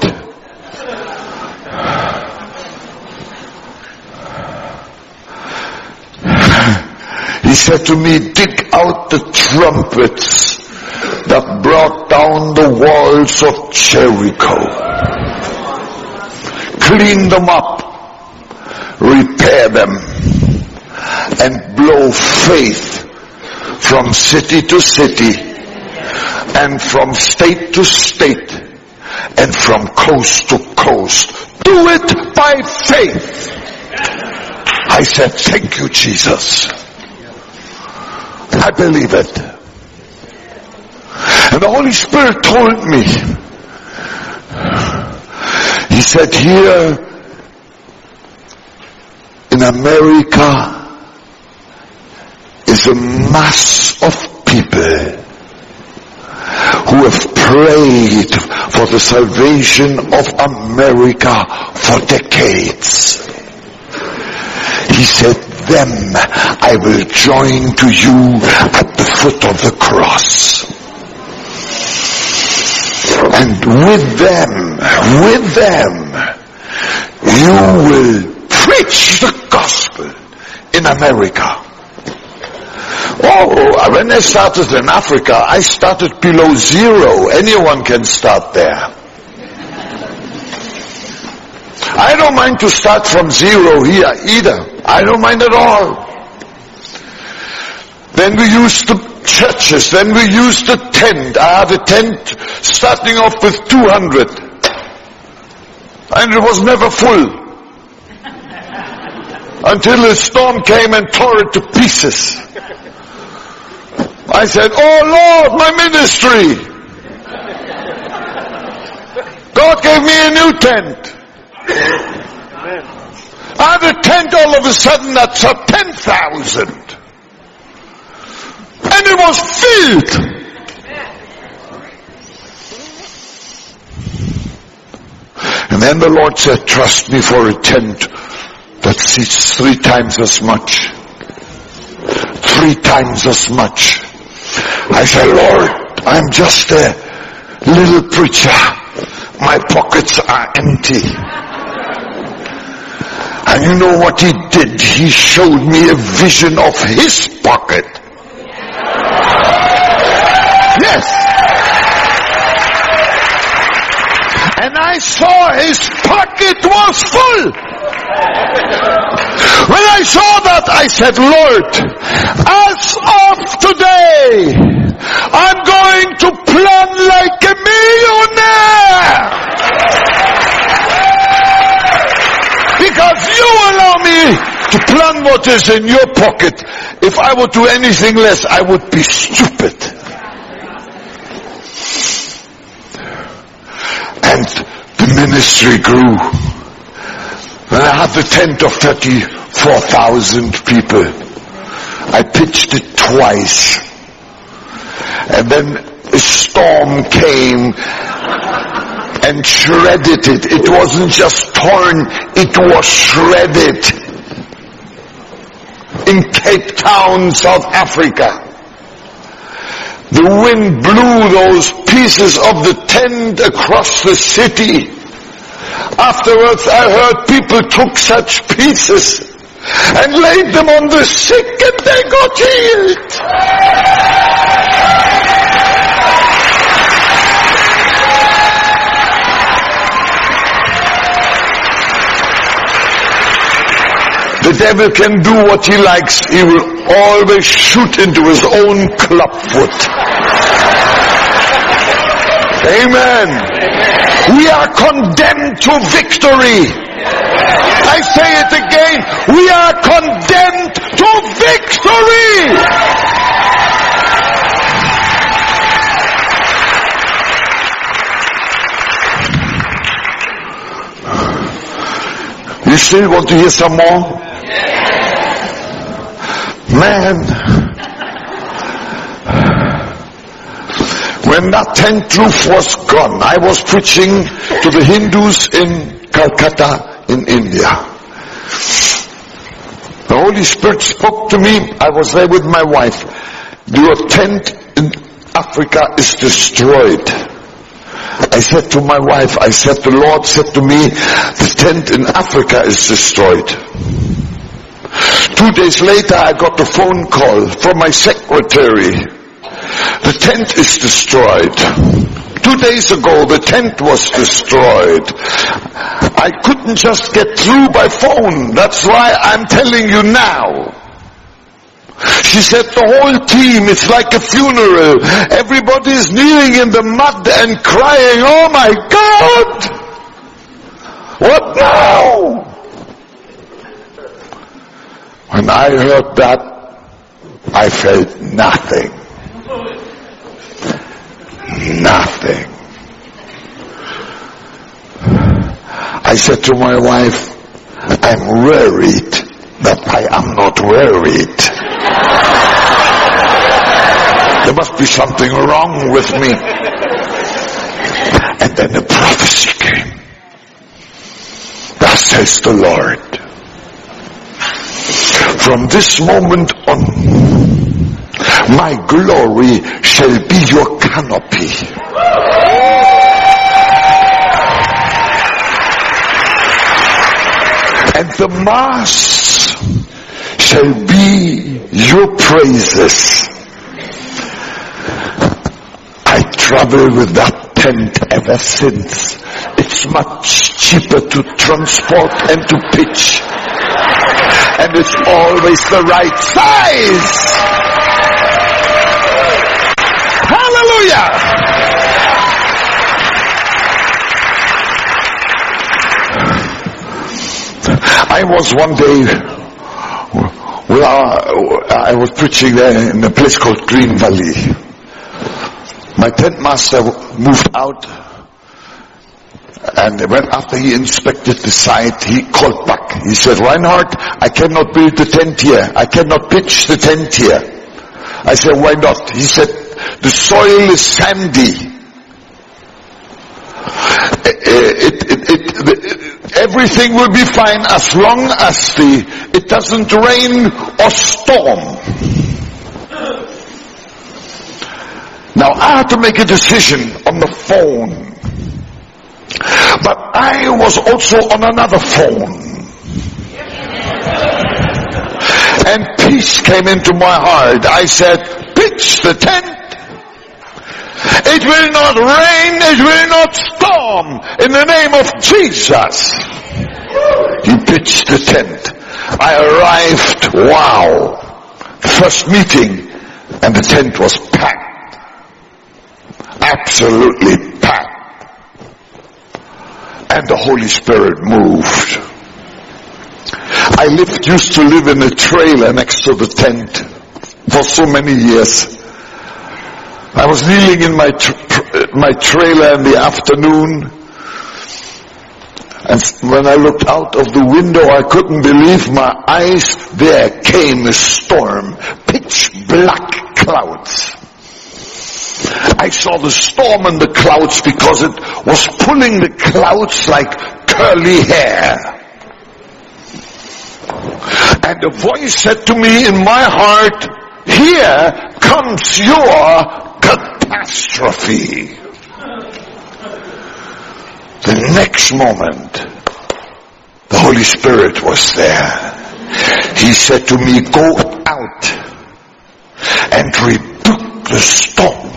He said to me, dig out the trumpets that brought down the walls of Jericho. Clean them up, repair them, and blow faith from city to city, and from state to state, and from coast to coast. Do it by faith. I said, thank you, Jesus. I believe it. And the Holy Spirit told me, he said, here in America is a mass of people who have prayed for the salvation of America for decades. He said, them I will join to you at the foot of the cross. And with them, you will preach the gospel in America. Oh, when I started in Africa, I started below zero. Anyone can start there. I don't mind to start from zero here either. I don't mind at all. Then we used the churches. Then we used the tent. I had a tent starting off with 200. And it was never full. Until a storm came and tore it to pieces. I said, oh Lord, my ministry. God gave me a new tent. I had a tent all of a sudden that's 10,000. And it was filled. And then the Lord said, trust me for a tent that seats 3 times as much. 3 times as much. I said, Lord, I'm just a little preacher. My pockets are empty. And you know what he did? He showed me a vision of his pocket. Yes. And I saw his pocket was full. When I saw that, I said, Lord, as of today, I'm going to plan like a millionaire. Because you allow me to plan what is in your pocket. If I would do anything less, I would be stupid. And the ministry grew. When I had the tent of 34,000 people, I pitched it twice. And then a storm came and shredded it. It wasn't just torn, it was shredded. In Cape Town, South Africa. The wind blew those pieces of the tent across the city. Afterwards I heard people took such pieces and laid them on the sick and they got healed. The devil can do what he likes. He will always shoot into his own clubfoot. Amen. We are condemned to victory. I say it again. We are condemned to victory. You still want to hear some more? Man, when that tent roof was gone, I was preaching to the Hindus in Calcutta in India. The Holy Spirit spoke to me. I was there with my wife. Your tent in Africa is destroyed. I said to my wife, the Lord said to me, the tent in Africa is destroyed. 2 days later, I got a phone call from my secretary. The tent is destroyed. 2 days ago, the tent was destroyed. I couldn't just get through by phone. That's why I'm telling you now. She said the whole team, it's like a funeral. Everybody is kneeling in the mud and crying, oh my God! What now? When I heard that, I felt nothing. Nothing. I said to my wife, I'm worried that I am not worried. There must be something wrong with me. And then the prophecy came. Thus says the Lord, from this moment on, my glory shall be your canopy. And the mass shall be your praises. I travel with that tent ever since. It's much cheaper to transport and to pitch. And it's always the right size. Hallelujah! I was one day, I was preaching there in a place called Green Valley. My tent master moved out, and after he inspected the site, he called back. He said, Reinhard, I cannot build the tent here. I cannot pitch the tent here. I said, why not? He said, the soil is sandy. Everything will be fine as long as it doesn't rain or storm. Now I had to make a decision on the phone. But I was also on another phone. And peace came into my heart. I said, pitch the tent. It will not rain, it will not storm, in the name of Jesus. He pitched the tent. I arrived, wow, first meeting, and the tent was packed. Absolutely packed. And the Holy Spirit moved. I used to live in a trailer next to the tent for so many years. I was kneeling in my trailer in the afternoon, and when I looked out of the window, I couldn't believe my eyes. There came a storm, pitch black clouds. I saw the storm in the clouds because it was pulling the clouds like curly hair. And a voice said to me in my heart, here comes your catastrophe. The next moment, the Holy Spirit was there. He said to me, go out and rebuke the storm.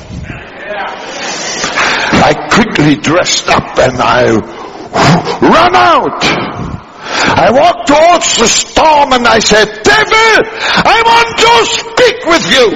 I quickly dressed up and I ran out. I walked towards the storm and I said, devil, I want to speak with you.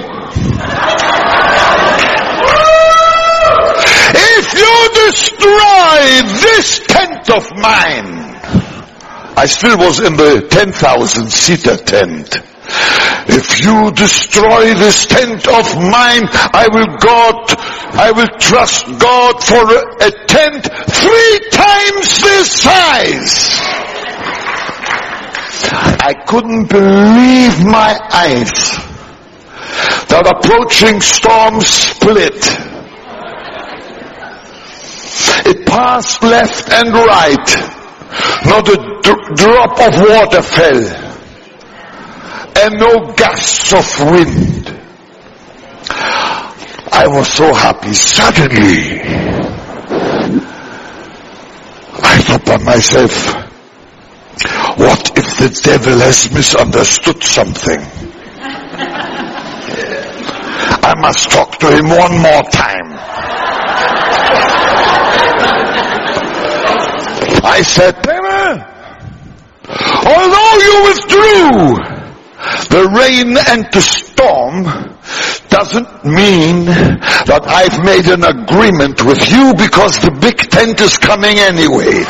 If you destroy this tent of mine, I still was in the 10,000-seater tent. If you destroy this tent of mine, I will trust God for a tent 3 times this size. I couldn't believe my eyes. That approaching storm split. It passed left and right. Not a drop of water fell. And no gusts of wind. I was so happy. Suddenly, I thought by myself, what if the devil has misunderstood something? I must talk to him one more time. I said, devil, although you withdrew the rain and the storm, doesn't mean that I've made an agreement with you, because the big tent is coming anyway.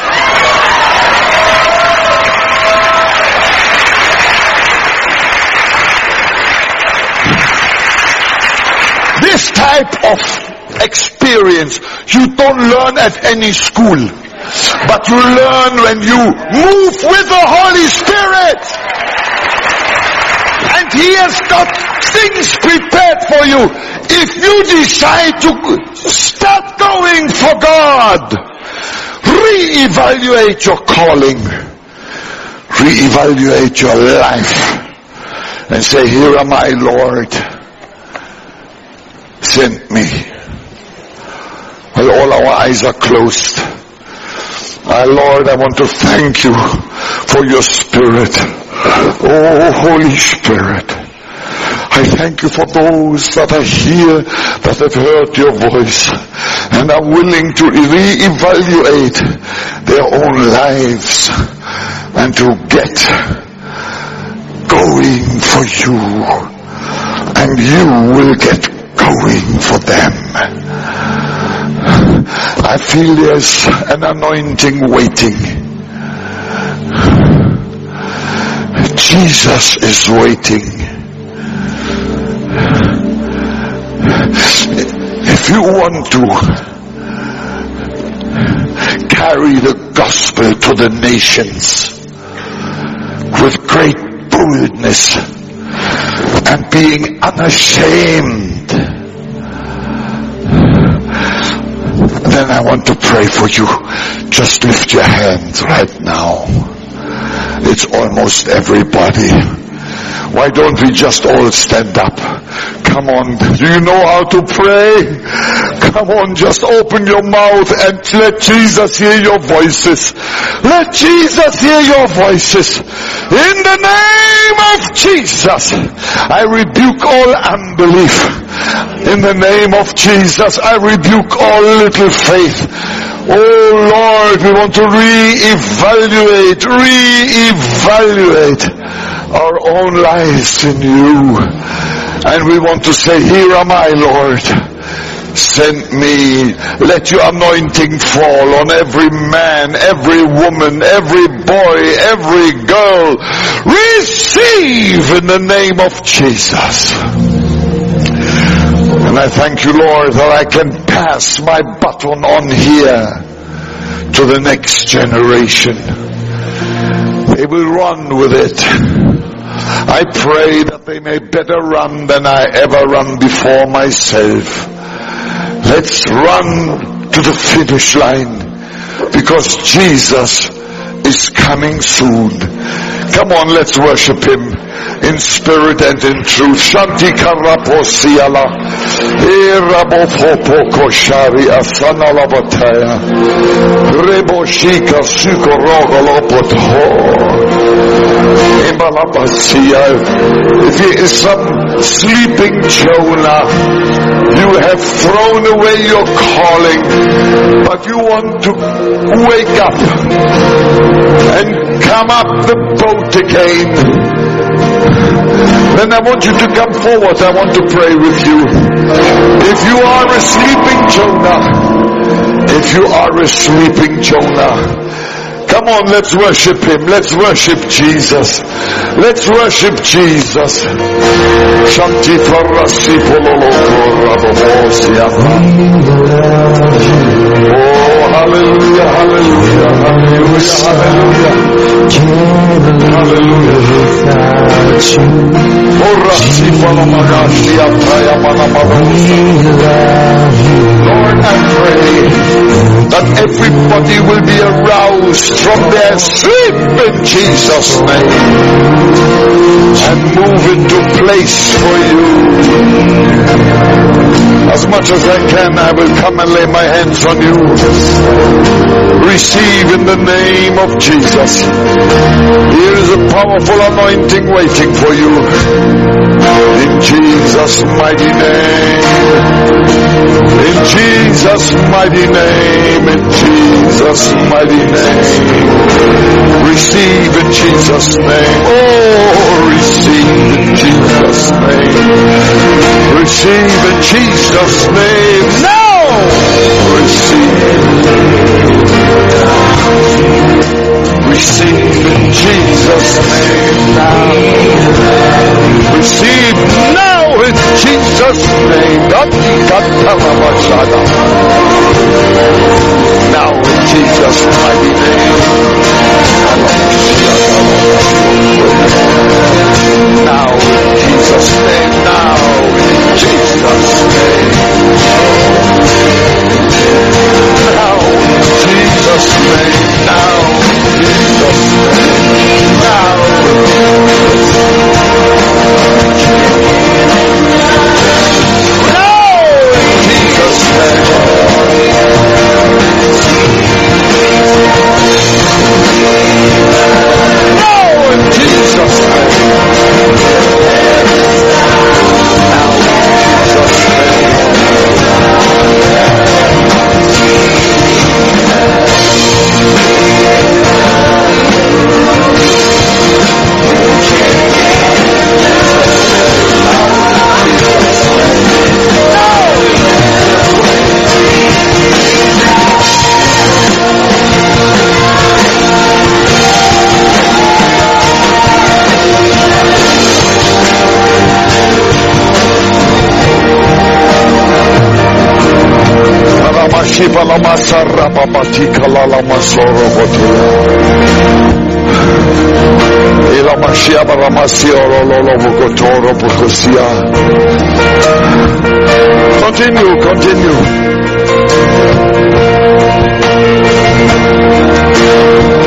This type of experience you don't learn at any school, but you learn when you move with the Holy Spirit. And He has got things prepared for you. If you decide to start going for God, reevaluate your calling, reevaluate your life, and say, here am I, Lord. Send me. Well, all our eyes are closed. Lord, I want to thank you for your Spirit. Oh, Holy Spirit. I thank you for those that are here, that have heard your voice, and are willing to reevaluate their own lives, and to get going for you, and you will get going for them. I feel there's an anointing waiting. Jesus is waiting. If you want to carry the gospel to the nations with great boldness and being unashamed, then I want to pray for you. Just lift your hands right now. It's almost everybody. Why don't we just all stand up? Come on. Do you know how to pray? Come on, just open your mouth and let Jesus hear your voices. Let Jesus hear your voices. In the name of Jesus, I rebuke all unbelief. In the name of Jesus, I rebuke all little faith. Oh Lord, we want to reevaluate our own lives in you. And we want to say, here am I, Lord. Send me. Let your anointing fall on every man, every woman, every boy, every girl. Receive in the name of Jesus. And I thank you, Lord, that I can pass my baton on here to the next generation. They will run with it. I pray that they may better run than I ever run before myself. Let's run to the finish line, because Jesus is coming soon. Come on, let's worship Him in spirit and in truth. Shanti karaposiala, erabofopo koshari asana labataya, reboshika sukorogolopotho. If he is some sleeping Jonah, you have thrown away your calling, but you want to wake up and come up the boat again, then I want you to come forward. I want to pray with you. If you are a sleeping Jonah, Come on, let's worship him. Let's worship Jesus. Let's worship Jesus. Shanti Farasi Oh, hallelujah, hallelujah, hallelujah, hallelujah. Lord, I pray that everybody will be aroused from their sleep in Jesus' name and move into place for you. As much as I can, I will come and lay my hands on you. Receive in the name of Jesus. Here is a powerful anointing waiting for you. In Jesus' mighty name. In Jesus' mighty name. In Jesus' mighty name. Receive in Jesus' name. Oh, receive in Jesus' name. Receive in Jesus' name. Now! Receive. Receive in Jesus' name now. Receive now in Jesus' name. Now in Jesus' mighty name. Now in Jesus' name. Now in Jesus' name. Now in Jesus' name. Now in Jesus' name. Now in Jesus' Shibala masarra babati kalala masoro botia. Ila mashia baramasi orololo bukotoro bukosia. Continue.